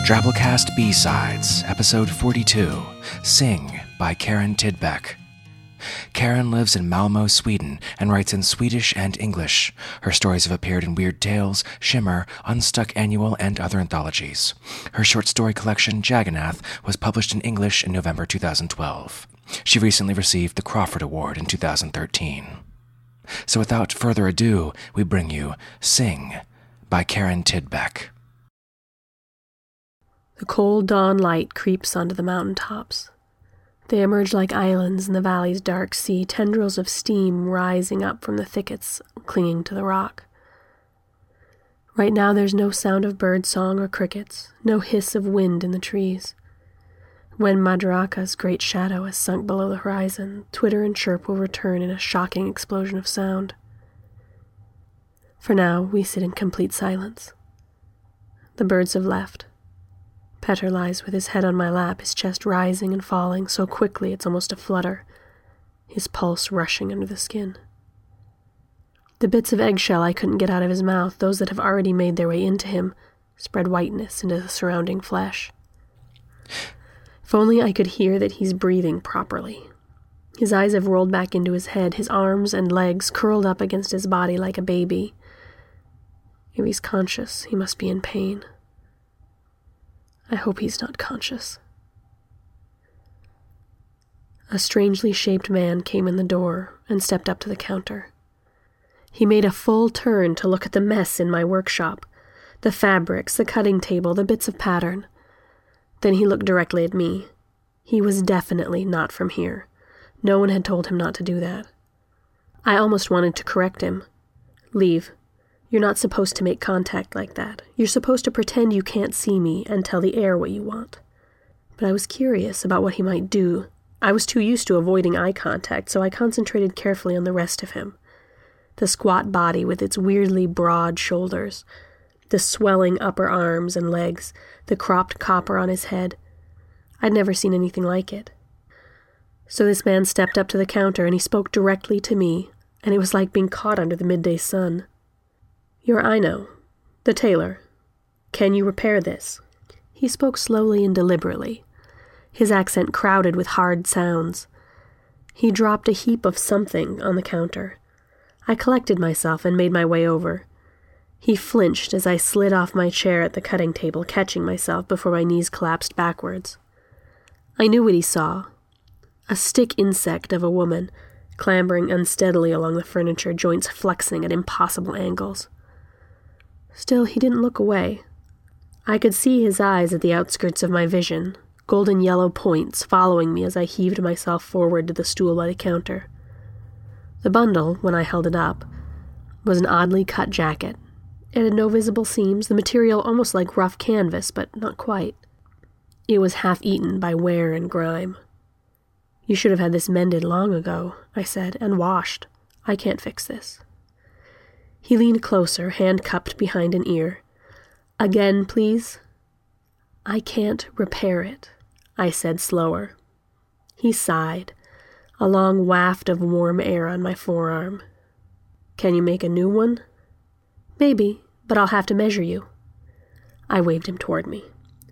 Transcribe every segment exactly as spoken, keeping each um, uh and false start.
Drabblecast B-Sides, Episode forty-two, Sing by Karin Tidbeck. Karin lives in Malmö, Sweden, and writes in Swedish and English. Her stories have appeared in Weird Tales, Shimmer, Unstuck Annual, and other anthologies. Her short story collection, Jagannath, was published in English in November two thousand twelve. She recently received the Crawford Award in two thousand thirteen. So without further ado, we bring you Sing by Karin Tidbeck. The cold dawn light creeps onto the mountain tops. They emerge like islands in the valley's dark sea, tendrils of steam rising up from the thickets clinging to the rock. Right now there's no sound of bird song or crickets, no hiss of wind in the trees. When Madaraka's great shadow has sunk below the horizon, twitter and chirp will return in a shocking explosion of sound. For now, we sit in complete silence. The birds have left. Petter lies with his head on my lap, his chest rising and falling so quickly it's almost a flutter, his pulse rushing under the skin. The bits of eggshell I couldn't get out of his mouth, those that have already made their way into him, spread whiteness into the surrounding flesh. If only I could hear that he's breathing properly. His eyes have rolled back into his head, his arms and legs curled up against his body like a baby. If he's conscious, he must be in pain. I hope he's not conscious. A strangely shaped man came in the door and stepped up to the counter. He made a full turn to look at the mess in my workshop, the fabrics, the cutting table, the bits of pattern. Then he looked directly at me. He was definitely not from here. No one had told him not to do that. I almost wanted to correct him. Leave. You're not supposed to make contact like that. You're supposed to pretend you can't see me and tell the air what you want. But I was curious about what he might do. I was too used to avoiding eye contact, so I concentrated carefully on the rest of him. The squat body with its weirdly broad shoulders, the swelling upper arms and legs, the cropped copper on his head. I'd never seen anything like it. So this man stepped up to the counter and he spoke directly to me, and it was like being caught under the midday sun. You're Ino, the tailor. Can you repair this? He spoke slowly and deliberately, his accent crowded with hard sounds. He dropped a heap of something on the counter. I collected myself and made my way over. He flinched as I slid off my chair at the cutting table, catching myself before my knees collapsed backwards. I knew what he saw. A stick insect of a woman, clambering unsteadily along the furniture, joints flexing at impossible angles. Still, he didn't look away. I could see his eyes at the outskirts of my vision, golden yellow points following me as I heaved myself forward to the stool by the counter. The bundle, when I held it up, was an oddly cut jacket. It had no visible seams, the material almost like rough canvas, but not quite. It was half-eaten by wear and grime. You should have had this mended long ago, I said, and washed. I can't fix this. He leaned closer, hand cupped behind an ear. Again, please. I can't repair it, I said slower. He sighed, a long waft of warm air on my forearm. Can you make a new one? Maybe, but I'll have to measure you. I waved him toward me.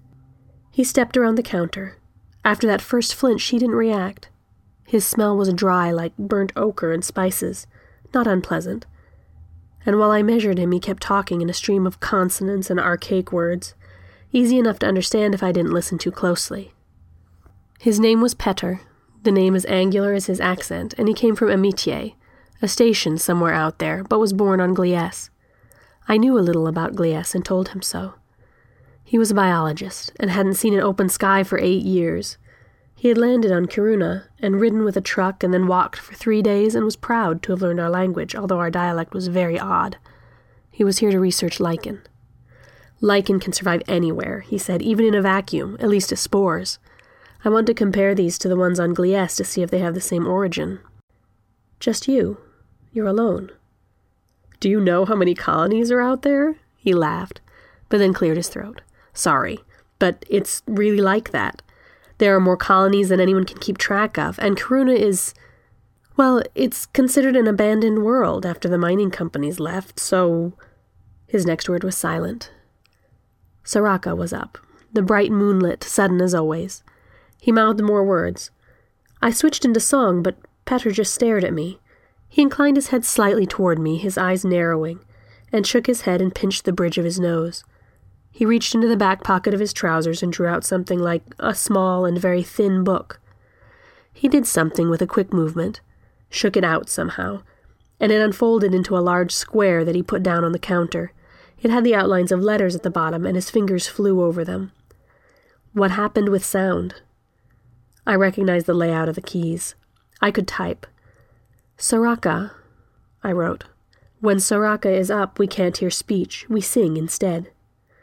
He stepped around the counter. After that first flinch, he didn't react. His smell was dry like burnt ochre and spices, not unpleasant. And while I measured him, he kept talking in a stream of consonants and archaic words, easy enough to understand if I didn't listen too closely. His name was Petter, the name as angular as his accent, and he came from Amitié, a station somewhere out there, but was born on Gliese. I knew a little about Gliese and told him so. He was a biologist, and hadn't seen an open sky for eight years. He had landed on Kiruna, and ridden with a truck, and then walked for three days, and was proud to have learned our language, although our dialect was very odd. He was here to research lichen. Lichen can survive anywhere, he said, even in a vacuum, at least as spores. I want to compare these to the ones on Gliese to see if they have the same origin. Just you. You're alone. Do you know how many colonies are out there? He laughed, but then cleared his throat. Sorry, but it's really like that. There are more colonies than anyone can keep track of, and Kiruna is, well, it's considered an abandoned world after the mining companies left, so... His next word was silent. Saraka was up. the bright moonlit, sudden as always. He mouthed more words. I switched into song, but Petr just stared at me. He inclined his head slightly toward me, his eyes narrowing, and shook his head and pinched the bridge of his nose. He reached into the back pocket of his trousers and drew out something like a small and very thin book. He did something with a quick movement, shook it out somehow, and it unfolded into a large square that he put down on the counter. It had the outlines of letters at the bottom, and his fingers flew over them. What happened with sound? I recognized the layout of the keys. I could type. Soraka, I wrote. When Soraka is up, we can't hear speech. We sing instead.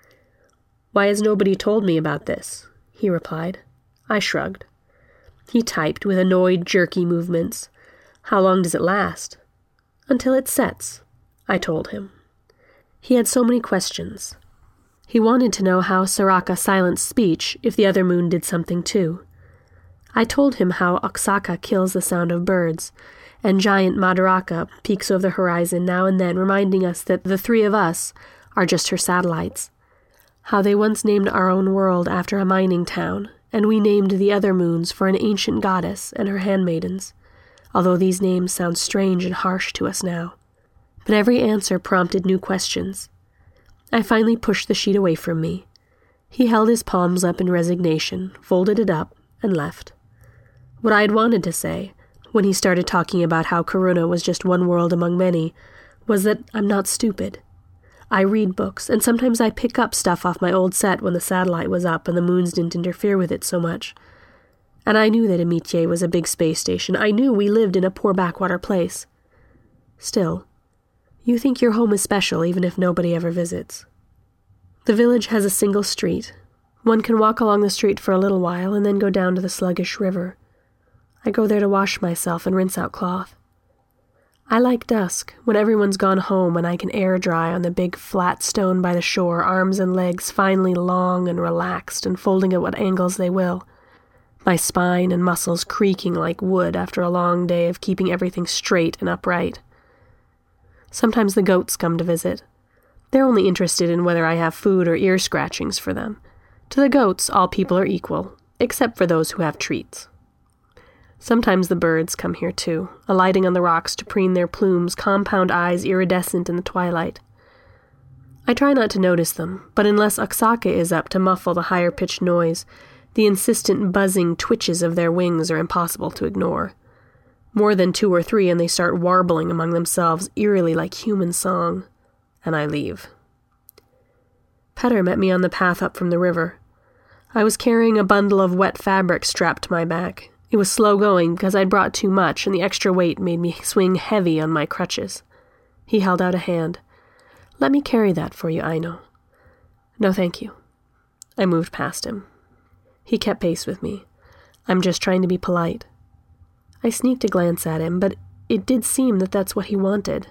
Why has nobody told me about this? He replied. I shrugged. He typed with annoyed, jerky movements. How long does it last? Until it sets, I told him. He had so many questions. He wanted to know how Soraka silenced speech if the other moon did something too. I told him how Oaxaca kills the sound of birds, and giant Madaraka peeks over the horizon now and then, reminding us that the three of us are just her satellites. How they once named our own world after a mining town, and we named the other moons for an ancient goddess and her handmaidens, although these names sound strange and harsh to us now. But every answer prompted new questions. I finally pushed the sheet away from me. He held his palms up in resignation, folded it up, and left. What I had wanted to say, when he started talking about how Karuna was just one world among many, was that I'm not stupid. I read books, and sometimes I pick up stuff off my old set when the satellite was up and the moons didn't interfere with it so much. And I knew that Amitié was a big space station. I knew we lived in a poor backwater place. Still, you think your home is special even if nobody ever visits. The village has a single street. One can walk along the street for a little while and then go down to the sluggish river. I go there to wash myself and rinse out cloth. I like dusk, when everyone's gone home and I can air dry on the big flat stone by the shore, arms and legs finely long and relaxed and folding at what angles they will. My spine and muscles creaking like wood after a long day of keeping everything straight and upright. Sometimes the goats come to visit. They're only interested in whether I have food or ear scratchings for them. To the goats, all people are equal, except for those who have treats. Sometimes the birds come here too, alighting on the rocks to preen their plumes, compound eyes iridescent in the twilight. I try not to notice them, but unless Oaxaca is up to muffle the higher-pitched noise, the insistent buzzing twitches of their wings are impossible to ignore. More than two or three, and they start warbling among themselves eerily like human song, and I leave. Petr met me on the path up from the river. I was carrying a bundle of wet fabric strapped to my back. It was slow going because I'd brought too much, and the extra weight made me swing heavy on my crutches. He held out a hand. Let me carry that for you, Aino. No, thank you. I moved past him. He kept pace with me. I'm just trying to be polite. I sneaked a glance at him, but it did seem that that's what he wanted.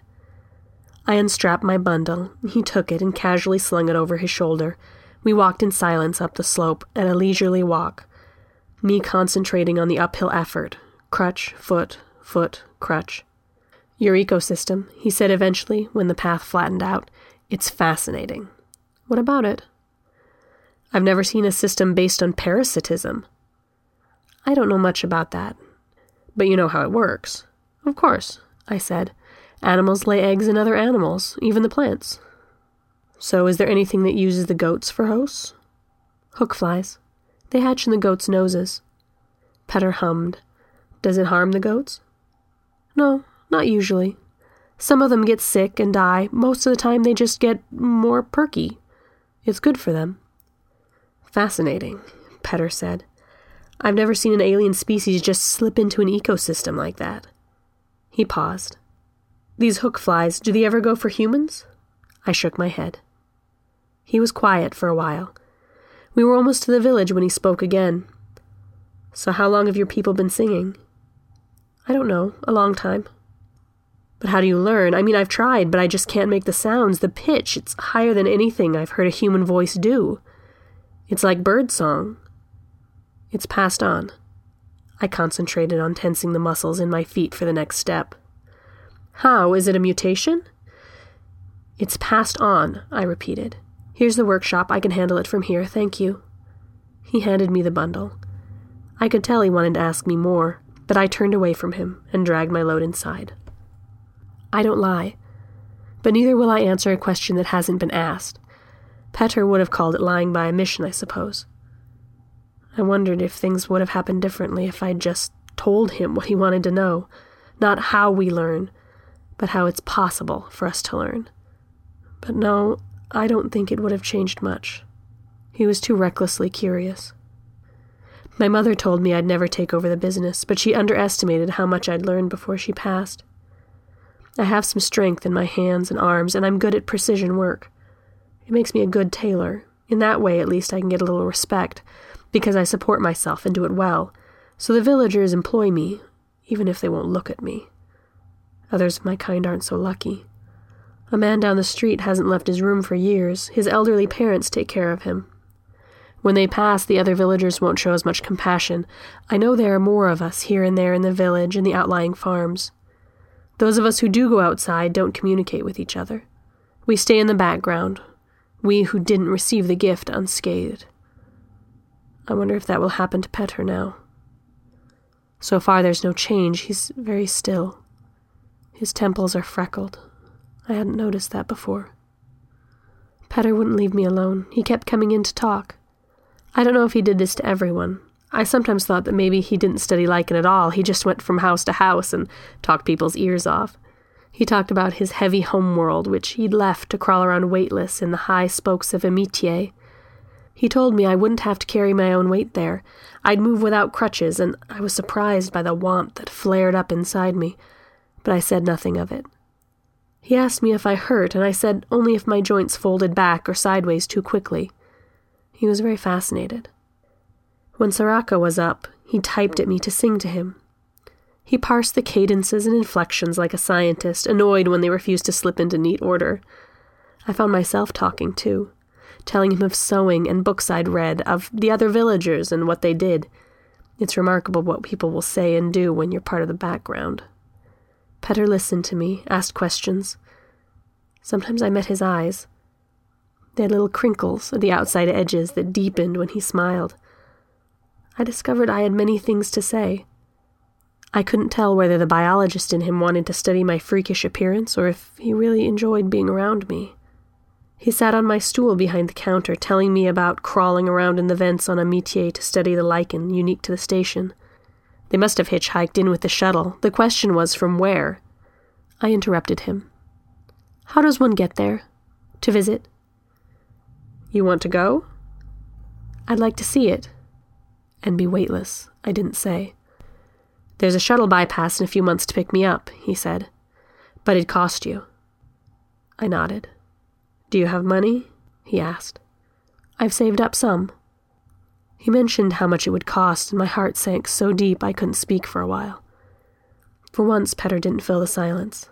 I unstrapped my bundle. He took it and casually slung it over his shoulder. We walked in silence up the slope at a leisurely walk, me concentrating on the uphill effort. Crutch, foot, foot, crutch. Your ecosystem, he said eventually, when the path flattened out. It's fascinating. What about it? I've never seen a system based on parasitism. I don't know much about that. But you know how it works. Of course, I said. Animals lay eggs in other animals, even the plants. So is there anything that uses the goats for hosts? Hook flies. They hatch in the goats' noses. Petr hummed. Does it harm the goats? No, not usually. Some of them get sick and die. Most of the time they just get more perky. It's good for them. Fascinating, Petr said. I've never seen an alien species just slip into an ecosystem like that. He paused. These hook flies, do they ever go for humans? I shook my head. He was quiet for a while. We were almost to the village when he spoke again. So how long have your people been singing? I don't know, a long time. But how do you learn? I mean, I've tried, but I just can't make the sounds, the pitch. It's higher than anything I've heard a human voice do. It's like bird song. It's passed on. I concentrated on tensing the muscles in my feet for the next step. How? Is it a mutation? It's passed on, I repeated. Here's the workshop. I can handle it from here. Thank you. He handed me the bundle. I could tell he wanted to ask me more, but I turned away from him and dragged my load inside. I don't lie, but neither will I answer a question that hasn't been asked. Petr would have called it lying by omission, I suppose. I wondered if things would have happened differently if I'd just told him what he wanted to know, not how we learn, but how it's possible for us to learn. But no, I don't think it would have changed much. He was too recklessly curious. My mother told me I'd never take over the business, but she underestimated how much I'd learned before she passed. I have some strength in my hands and arms, and I'm good at precision work. It makes me a good tailor. In that way, at least, I can get a little respect, because I support myself and do it well, so the villagers employ me, even if they won't look at me. Others of my kind aren't so lucky. A man down the street hasn't left his room for years. His elderly parents take care of him. When they pass, the other villagers won't show as much compassion. I know there are more of us here and there in the village and the outlying farms. Those of us who do go outside don't communicate with each other. We stay in the background, we who didn't receive the gift unscathed. I wonder if that will happen to Petr now. So far there's no change. He's very still. His temples are freckled. I hadn't noticed that before. Petr wouldn't leave me alone. He kept coming in to talk. I don't know if he did this to everyone. I sometimes thought that maybe he didn't study Lycan at all. He just went from house to house and talked people's ears off. He talked about his heavy homeworld, which he'd left to crawl around weightless in the high spokes of Amitié. He told me I wouldn't have to carry my own weight there. I'd move without crutches, and I was surprised by the want that flared up inside me, but I said nothing of it. He asked me if I hurt, and I said only if my joints folded back or sideways too quickly. He was very fascinated. When Soraka was up, he typed at me to sing to him. He parsed the cadences and inflections like a scientist, annoyed when they refused to slip into neat order. I found myself talking, too, telling him of sewing and books I'd read, of the other villagers and what they did. It's remarkable what people will say and do when you're part of the background. Petr listened to me, asked questions. Sometimes I met his eyes. They had little crinkles at the outside edges that deepened when he smiled. I discovered I had many things to say. I couldn't tell whether the biologist in him wanted to study my freakish appearance or if he really enjoyed being around me. He sat on my stool behind the counter, telling me about crawling around in the vents on Amitié to study the lichen unique to the station. They must have hitchhiked in with the shuttle. The question was from where? I interrupted him. How does one get there? To visit? You want to go? I'd like to see it. And be weightless, I didn't say. There's a shuttle bypass in a few months to pick me up, he said. But it'd cost you. I nodded. Do you have money? He asked. I've saved up some. He mentioned how much it would cost, and my heart sank so deep I couldn't speak for a while. For once, Petr didn't fill the silence.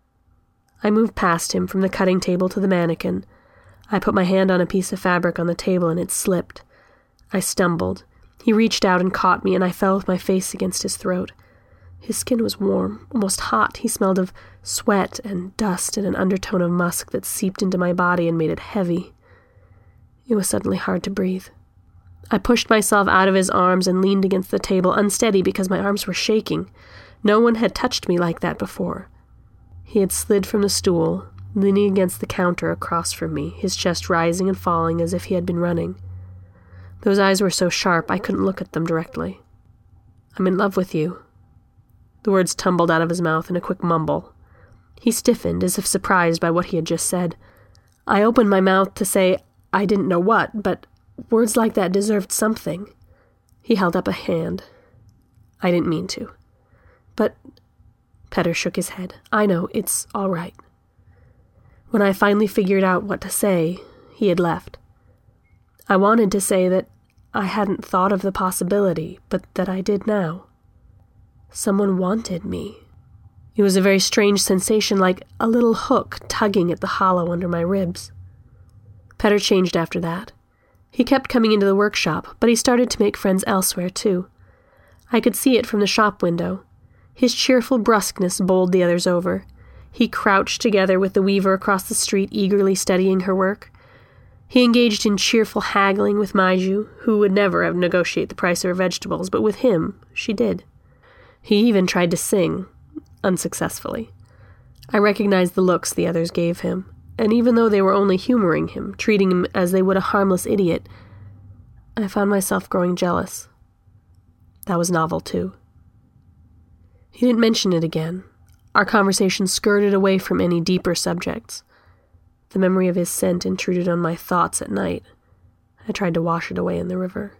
I moved past him from the cutting table to the mannequin. I put my hand on a piece of fabric on the table, and it slipped. I stumbled. He reached out and caught me, and I fell with my face against his throat. His skin was warm, almost hot. He smelled of sweat and dust and an undertone of musk that seeped into my body and made it heavy. It was suddenly hard to breathe. I pushed myself out of his arms and leaned against the table, unsteady because my arms were shaking. No one had touched me like that before. He had slid from the stool, leaning against the counter across from me, his chest rising and falling as if he had been running. Those eyes were so sharp I couldn't look at them directly. I'm in love with you. The words tumbled out of his mouth in a quick mumble. He stiffened, as if surprised by what he had just said. I opened my mouth to say I didn't know what, but words like that deserved something. He held up a hand. I didn't mean to. But... Petr shook his head. I know, it's all right. When I finally figured out what to say, he had left. I wanted to say that I hadn't thought of the possibility, but that I did now. Someone wanted me. It was a very strange sensation, like a little hook tugging at the hollow under my ribs. Petr changed after that. He kept coming into the workshop, but he started to make friends elsewhere, too. I could see it from the shop window. His cheerful brusqueness bowled the others over. He crouched together with the weaver across the street, eagerly studying her work. He engaged in cheerful haggling with Maiju, who would never have negotiated the price of her vegetables, but with him, she did. He even tried to sing, unsuccessfully. I recognized the looks the others gave him, and even though they were only humoring him, treating him as they would a harmless idiot, I found myself growing jealous. That was novel, too. He didn't mention it again. Our conversation skirted away from any deeper subjects. The memory of his scent intruded on my thoughts at night. I tried to wash it away in the river.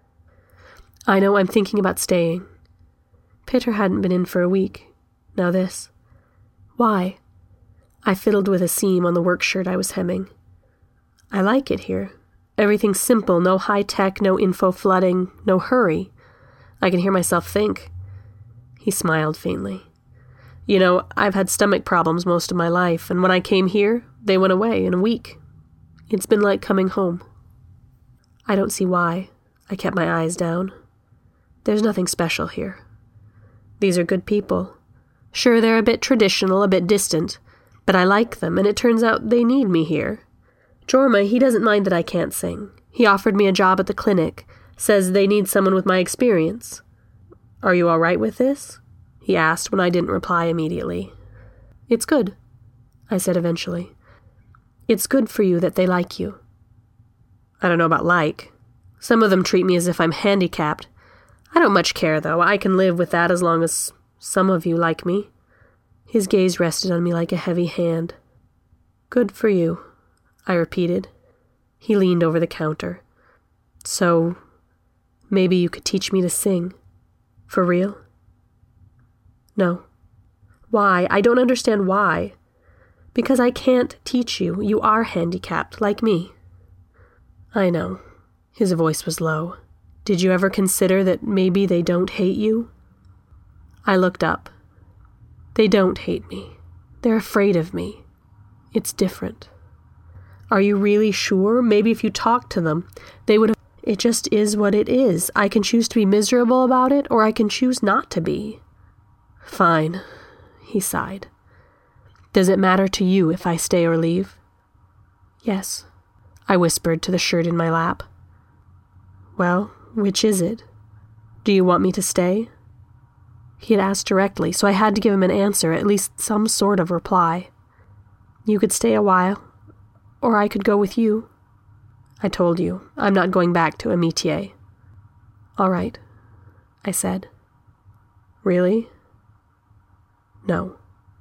I know I'm thinking about staying. Peter hadn't been in for a week. Now this. Why? I fiddled with a seam on the work shirt I was hemming. I like it here. Everything's simple, no high-tech, no info flooding, no hurry. I can hear myself think. He smiled faintly. You know, I've had stomach problems most of my life, and when I came here, they went away in a week. It's been like coming home. I don't see why. I kept my eyes down. There's nothing special here. These are good people. Sure, they're a bit traditional, a bit distant, but I like them, and it turns out they need me here. Jorma, he doesn't mind that I can't sing. He offered me a job at the clinic, says they need someone with my experience. Are you all right with this? He asked when I didn't reply immediately. It's good, I said eventually. It's good for you that they like you. I don't know about like. Some of them treat me as if I'm handicapped. I don't much care, though. I can live with that as long as some of you like me. His gaze rested on me like a heavy hand. Good for you, I repeated. He leaned over the counter. So, maybe you could teach me to sing. For real? No. Why? I don't understand why. Because I can't teach you. You are handicapped, like me. I know. His voice was low. Did you ever consider that maybe they don't hate you? I looked up. They don't hate me. They're afraid of me. It's different. Are you really sure? Maybe if you talked to them, they would have... It just is what it is. I can choose to be miserable about it, or I can choose not to be. Fine, he sighed. Does it matter to you if I stay or leave? Yes, I whispered to the shirt in my lap. Well, which is it? Do you want me to stay? He had asked directly, so I had to give him an answer, at least some sort of reply. You could stay a while, or I could go with you. I told you, I'm not going back to Amitié. All right, I said. Really? No.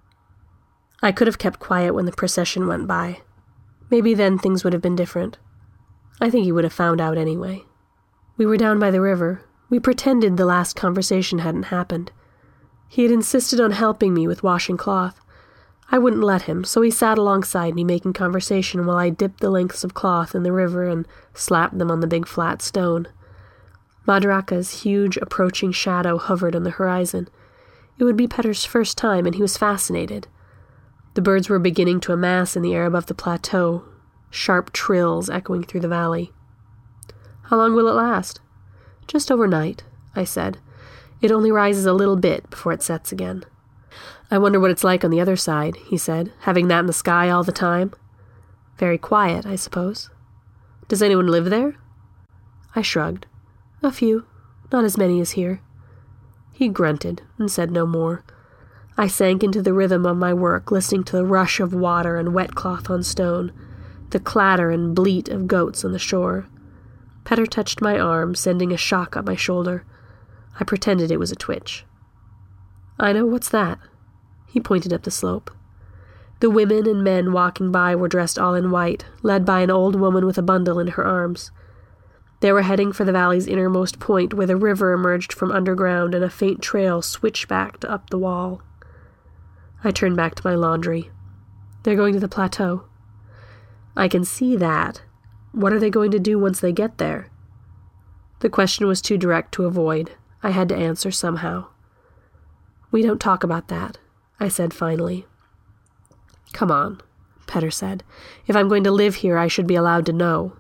I could have kept quiet when the procession went by. Maybe then things would have been different. I think he would have found out anyway. We were down by the river. We pretended the last conversation hadn't happened. He had insisted on helping me with washing cloth. I wouldn't let him, so he sat alongside me making conversation while I dipped the lengths of cloth in the river and slapped them on the big flat stone. Madaraka's huge approaching shadow hovered on the horizon. It would be Peter's first time, and he was fascinated. The birds were beginning to amass in the air above the plateau, sharp trills echoing through the valley. How long will it last? Just overnight, I said. It only rises a little bit before it sets again. I wonder what it's like on the other side, he said, having that in the sky all the time. Very quiet, I suppose. Does anyone live there? I shrugged. A few, not as many as here. He grunted and said no more. I sank into the rhythm of my work, listening to the rush of water and wet cloth on stone, the clatter and bleat of goats on the shore. Petter touched my arm, sending a shock up my shoulder. I pretended it was a twitch. I know, what's that? He pointed up the slope. The women and men walking by were dressed all in white, led by an old woman with a bundle in her arms. They were heading for the valley's innermost point, where the river emerged from underground and a faint trail switchbacked up the wall. I turned back to my laundry. They're going to the plateau. I can see that. What are they going to do once they get there? The question was too direct to avoid. I had to answer somehow. We don't talk about that, I said finally. Come on, Petter said. If I'm going to live here, I should be allowed to know.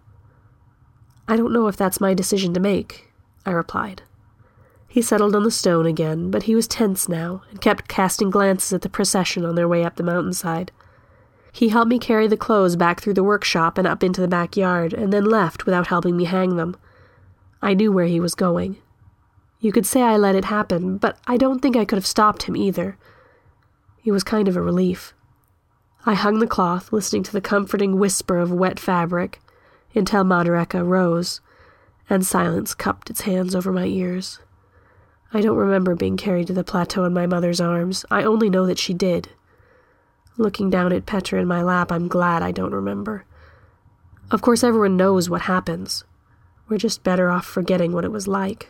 I don't know if that's my decision to make, I replied. He settled on the stone again, but he was tense now and kept casting glances at the procession on their way up the mountainside. He helped me carry the clothes back through the workshop and up into the backyard, and then left without helping me hang them. I knew where he was going. You could say I let it happen, but I don't think I could have stopped him either. It was kind of a relief. I hung the cloth, listening to the comforting whisper of wet fabric, until Madaraka rose, and silence cupped its hands over my ears. I don't remember being carried to the plateau in my mother's arms. I only know that she did. Looking down at Petra in my lap, I'm glad I don't remember. Of course, everyone knows what happens. We're just better off forgetting what it was like.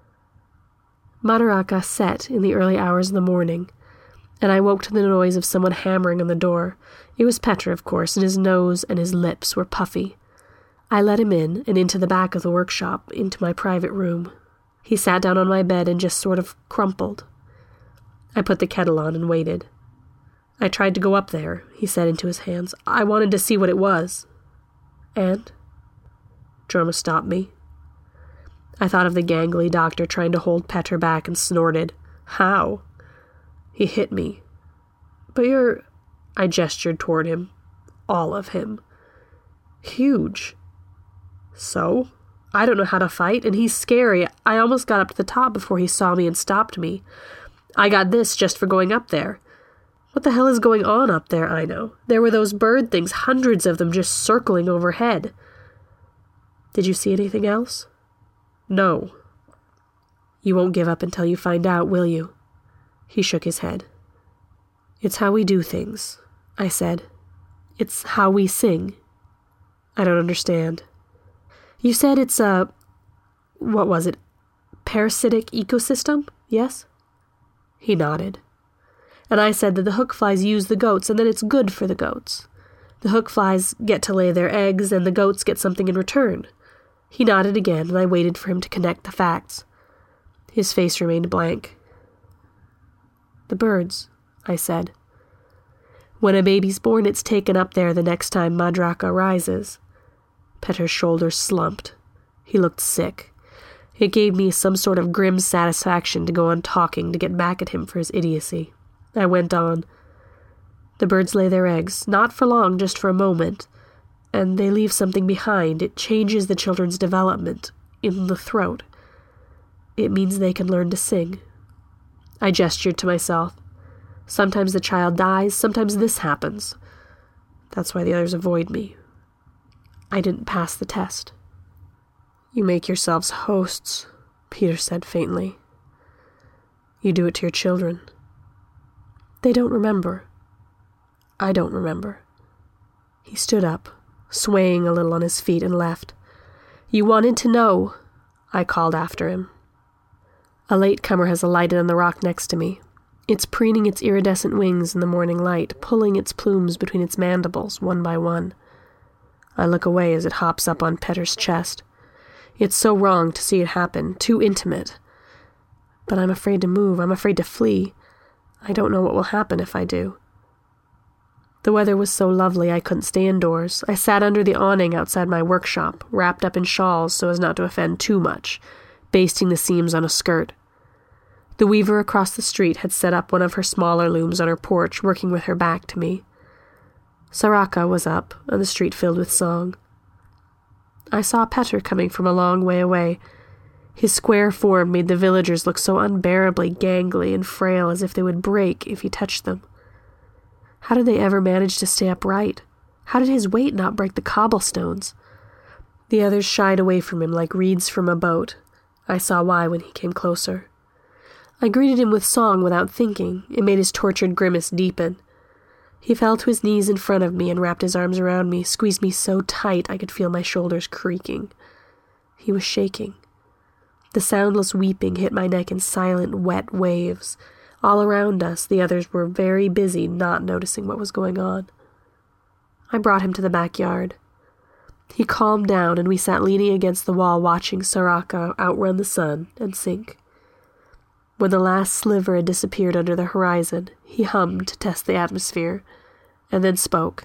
Madaraka set in the early hours of the morning, and I woke to the noise of someone hammering on the door. It was Petra, of course, and his nose and his lips were puffy. I let him in and into the back of the workshop, into my private room. He sat down on my bed and just sort of crumpled. I put the kettle on and waited. I tried to go up there, he said into his hands. I wanted to see what it was. And? Jorma stopped me. I thought of the gangly doctor trying to hold Petra back and snorted. How? He hit me. But you're... I gestured toward him. All of him. Huge. So? I don't know how to fight, and he's scary. I almost got up to the top before he saw me and stopped me. I got this just for going up there. What the hell is going on up there, I know? There were those bird things, hundreds of them just circling overhead. Did you see anything else? No. You won't give up until you find out, will you? He shook his head. It's how we do things, I said. It's how we sing. I don't understand. You said it's a... what was it? Parasitic ecosystem, yes? He nodded. And I said that the hook flies use the goats and that it's good for the goats. The hook flies get to lay their eggs and the goats get something in return. He nodded again, and I waited for him to connect the facts. His face remained blank. The birds, I said. When a baby's born, it's taken up there the next time Madaraka rises. Petra's shoulders slumped. He looked sick. It gave me some sort of grim satisfaction to go on talking to get back at him for his idiocy. I went on. The birds lay their eggs, not for long, just for a moment. And they leave something behind. It changes the children's development in the throat. It means they can learn to sing. I gestured to myself. Sometimes the child dies, sometimes this happens. That's why the others avoid me. I didn't pass the test. You make yourselves hosts, Peter said faintly. You do it to your children. They don't remember. I don't remember. He stood up, swaying a little on his feet, and left. You wanted to know, I called after him. A latecomer has alighted on the rock next to me. It's preening its iridescent wings in the morning light, pulling its plumes between its mandibles, one by one. I look away as it hops up on Petra's chest. It's so wrong to see it happen, too intimate. But I'm afraid to move, I'm afraid to flee. I don't know what will happen if I do. The weather was so lovely I couldn't stay indoors. I sat under the awning outside my workshop, wrapped up in shawls so as not to offend too much, basting the seams on a skirt. The weaver across the street had set up one of her smaller looms on her porch, working with her back to me. Saraka was up, and the street filled with song. I saw Petra coming from a long way away. His square form made the villagers look so unbearably gangly and frail, as if they would break if he touched them. How did they ever manage to stay upright? How did his weight not break the cobblestones? The others shied away from him like reeds from a boat. I saw why when he came closer. I greeted him with song without thinking. It made his tortured grimace deepen. He fell to his knees in front of me and wrapped his arms around me, squeezed me so tight I could feel my shoulders creaking. He was shaking. The soundless weeping hit my neck in silent, wet waves. All around us, the others were very busy, not noticing what was going on. I brought him to the backyard. He calmed down, and we sat leaning against the wall watching Saraka outrun the sun and sink. When the last sliver had disappeared under the horizon, he hummed to test the atmosphere, and then spoke.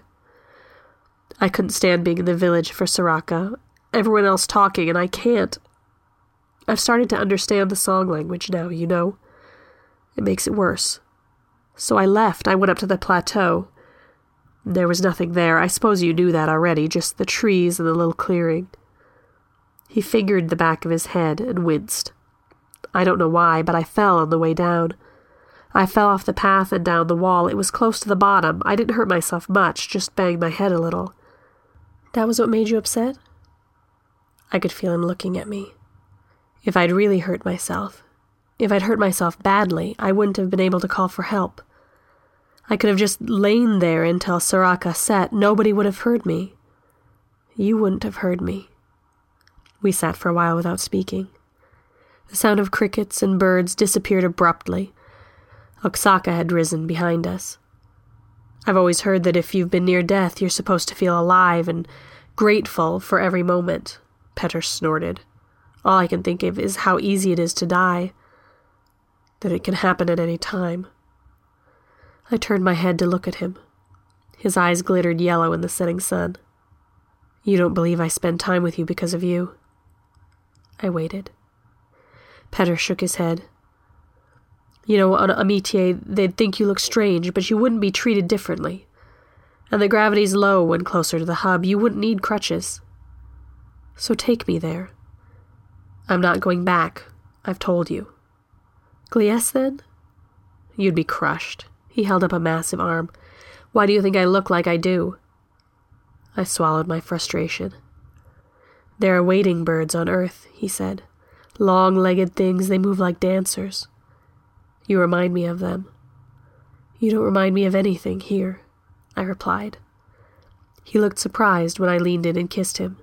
I couldn't stand being in the village for Saraka. Everyone else talking, and I can't. I've started to understand the song language now, you know. It makes it worse. So I left. I went up to the plateau. There was nothing there. I suppose you knew that already, just the trees and the little clearing. He fingered the back of his head and winced. I don't know why, but I fell on the way down. I fell off the path and down the wall. It was close to the bottom. I didn't hurt myself much, just banged my head a little. That was what made you upset? I could feel him looking at me. If I'd really hurt myself, if I'd hurt myself badly, I wouldn't have been able to call for help. I could have just lain there until Soraka set. Nobody would have heard me. You wouldn't have heard me. We sat for a while without speaking. The sound of crickets and birds disappeared abruptly. Oksaka had risen behind us. I've always heard that if you've been near death, you're supposed to feel alive and grateful for every moment, Petr snorted. All I can think of is how easy it is to die, that it can happen at any time. I turned my head to look at him. His eyes glittered yellow in the setting sun. You don't believe I spend time with you because of you? I waited. Petr shook his head. You know, on Amitié, they'd think you look strange, but you wouldn't be treated differently. And the gravity's low when closer to the hub. You wouldn't need crutches. So take me there. I'm not going back. I've told you. Gliese, then? You'd be crushed. He held up a massive arm. Why do you think I look like I do? I swallowed my frustration. There are wading birds on Earth, he said. Long-legged things, they move like dancers. You remind me of them. You don't remind me of anything here, I replied. He looked surprised when I leaned in and kissed him.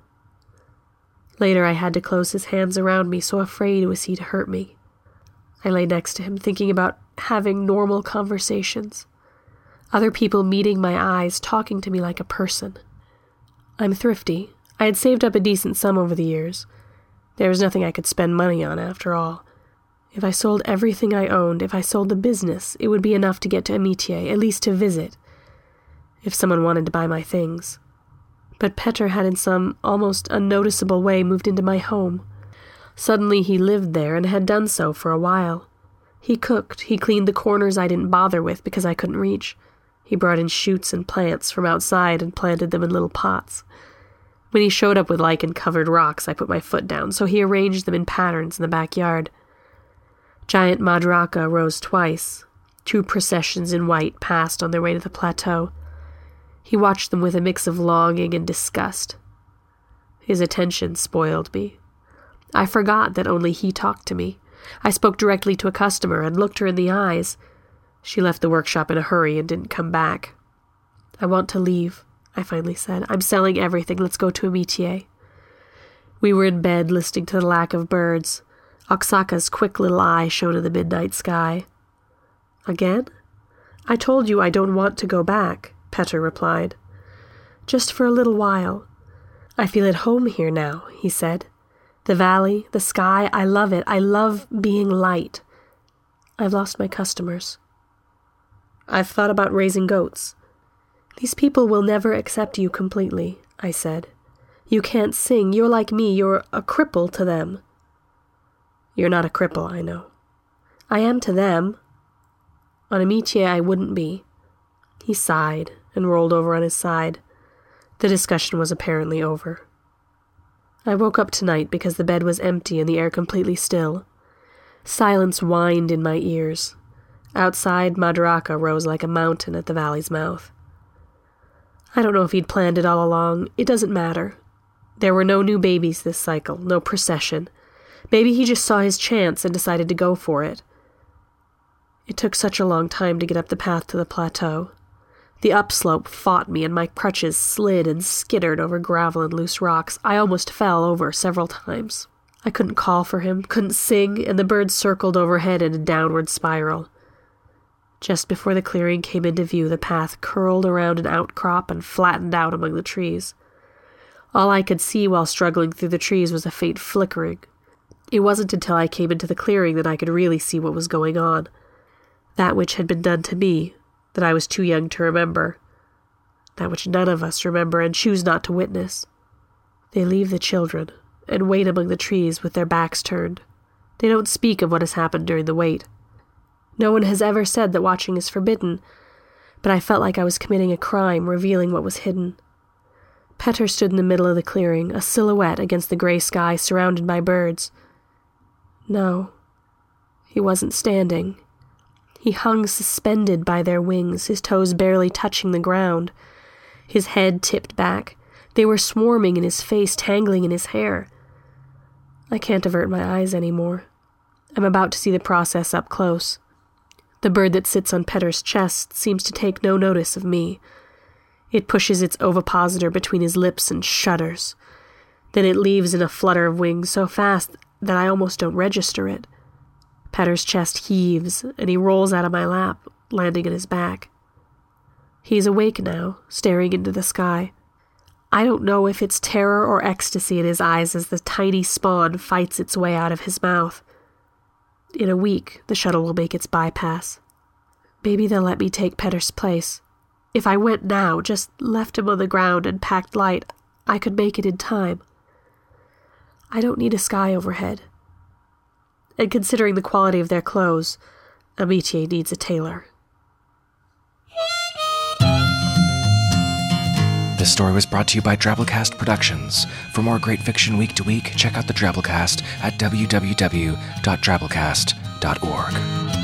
Later I had to close his hands around me, so afraid was he to hurt me. I lay next to him, thinking about having normal conversations. Other people meeting my eyes, talking to me like a person. I'm thrifty. I had saved up a decent sum over the years. There was nothing I could spend money on, after all. If I sold everything I owned, if I sold the business, it would be enough to get to Amitié, at least to visit, if someone wanted to buy my things. But Petr had in some almost unnoticeable way moved into my home. Suddenly he lived there and had done so for a while. He cooked, he cleaned the corners I didn't bother with because I couldn't reach. He brought in shoots and plants from outside and planted them in little pots. When he showed up with lichen-covered rocks, I put my foot down, so he arranged them in patterns in the backyard. Giant madraka rose twice. Two processions in white passed on their way to the plateau. He watched them with a mix of longing and disgust. His attention spoiled me. I forgot that only he talked to me. I spoke directly to a customer and looked her in the eyes. She left the workshop in a hurry and didn't come back. I want to leave, I finally said. I'm selling everything. Let's go to Amitié. We were in bed listening to the lack of birds. Oksaka's quick little eye shone in the midnight sky. Again? I told you I don't want to go back, Petr replied. Just for a little while. I feel at home here now, he said. The valley, the sky, I love it. I love being light. I've lost my customers. I've thought about raising goats. These people will never accept you completely, I said. You can't sing. You're like me. You're a cripple to them. You're not a cripple, I know. I am to them. On Amitié, I wouldn't be. He sighed and rolled over on his side. The discussion was apparently over. I woke up tonight because the bed was empty and the air completely still. Silence whined in my ears. Outside, Madaraka rose like a mountain at the valley's mouth. I don't know if he'd planned it all along. It doesn't matter. There were no new babies this cycle, no procession. Maybe he just saw his chance and decided to go for it. It took such a long time to get up the path to the plateau. The upslope fought me, and my crutches slid and skittered over gravel and loose rocks. I almost fell over several times. I couldn't call for him, couldn't sing, and the birds circled overhead in a downward spiral. Just before the clearing came into view, the path curled around an outcrop and flattened out among the trees. All I could see while struggling through the trees was a faint flickering. It wasn't until I came into the clearing that I could really see what was going on. That which had been done to me, that I was too young to remember. That which none of us remember and choose not to witness. They leave the children and wait among the trees with their backs turned. They don't speak of what has happened during the wait. No one has ever said that watching is forbidden, but I felt like I was committing a crime, revealing what was hidden. Petr stood in the middle of the clearing, a silhouette against the gray sky surrounded by birds. No, he wasn't standing. He hung suspended by their wings, his toes barely touching the ground. His head tipped back. They were swarming in his face, tangling in his hair. I can't avert my eyes anymore. I'm about to see the process up close. The bird that sits on Petr's chest seems to take no notice of me. It pushes its ovipositor between his lips and shudders. Then it leaves in a flutter of wings so fast that I almost don't register it. Petr's chest heaves, and he rolls out of my lap, landing on his back. He's awake now, staring into the sky. I don't know if it's terror or ecstasy in his eyes as the tiny spawn fights its way out of his mouth. In a week, the shuttle will make its bypass. Maybe they'll let me take Petr's place. If I went now, just left him on the ground and packed light, I could make it in time. I don't need a sky overhead. And considering the quality of their clothes, a métier needs a tailor. This story was brought to you by Drabblecast Productions. For more great fiction week to week, check out the Drabblecast at w w w dot drabblecast dot org.